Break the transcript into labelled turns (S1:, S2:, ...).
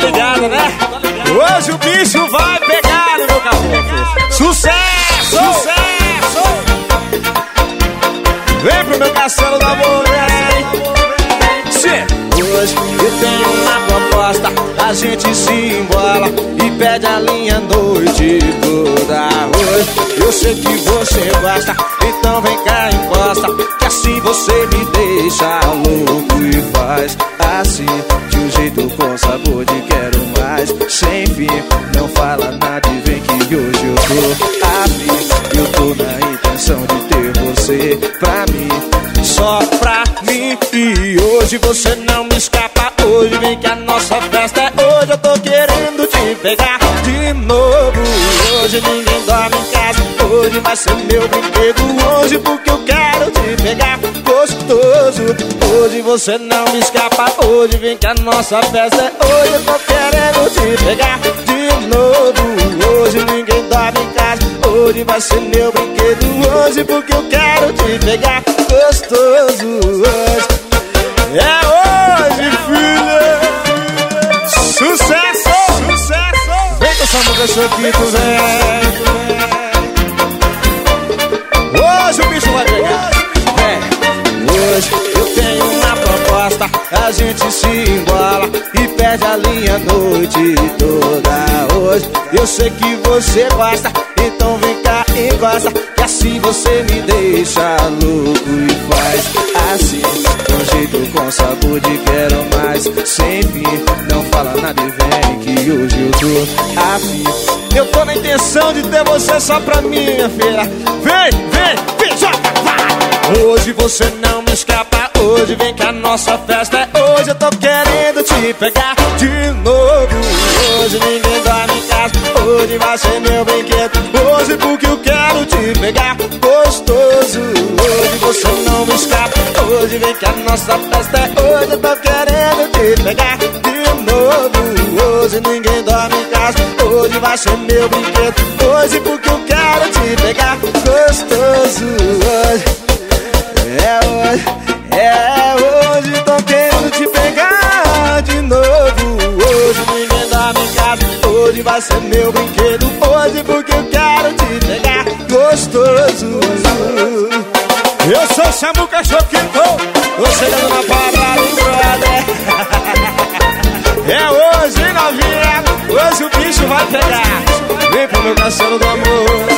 S1: ligado, né? Hoje o bicho vai pegar no meu caboclo. Sucesso! Sucesso! Vem pro meu castelo do amor, vem! Hoje eu tenho uma proposta, a gente se embola e pede a linha a noite toda. Hoje eu sei que você gosta, então vem cá, encosta, que assim você me deixa louco e faz assim, de um jeito com sabor de quero mais. Sem fim, não fala nada e vem que hoje eu tô afim. Eu tô na intenção de ter você pra mim, só pra mim. E hoje você não me escapa, hoje vem que a nossa festa é hoje. Eu tô querendo te pegar de novo. Hoje ninguém dorme em casa, hoje vai ser meu brinquedo. Hoje porque eu quero te pegar gostoso. Hoje você não me escapa, hoje vem que a nossa festa é hoje. Eu tô querendo te pegar de novo. Hoje ninguém dorme em casa, hoje vai ser meu brinquedo. Hoje porque eu quero te pegar gostoso. Hoje é hoje, filha. Sucesso! Sucesso! Vem com essa música, Choquito, vem. Hoje o bicho vai pegar. Hoje eu tenho uma proposta, a gente se embola e perde a linha a noite toda. Hoje eu sei que você gosta, então vem cá e gosta, que assim você me deixa louco e faz assim, de um jeito com sabor de quero mais. Sem fim, não fala nada e vem que hoje eu tô afim. Eu tô na intenção de ter você só pra mim, minha filha. Vem, joga, vai! Hoje você não me escapa, hoje vem que a nossa festa é hoje. Eu tô querendo te pegar de novo. Hoje ninguém dorme em casa, hoje vai ser meu brinquedo. Hoje porque eu quero te pegar gostoso. Hoje você não me escapa, hoje vem que a nossa festa é hoje. Eu tô querendo te pegar de novo. Hoje ninguém dorme em casa, hoje vai ser meu brinquedo. Hoje porque eu quero te pegar gostoso. Hoje é hoje, tô querendo te pegar de novo. Hoje ninguém dorme em casa, hoje vai ser meu brinquedo. Hoje porque eu quero te pegar gostoso. Eu sou Samuca Choquito, tô chegando na palavra do brother. É hoje, novinha, hoje o bicho vai pegar. Vem pro meu castelo do amor.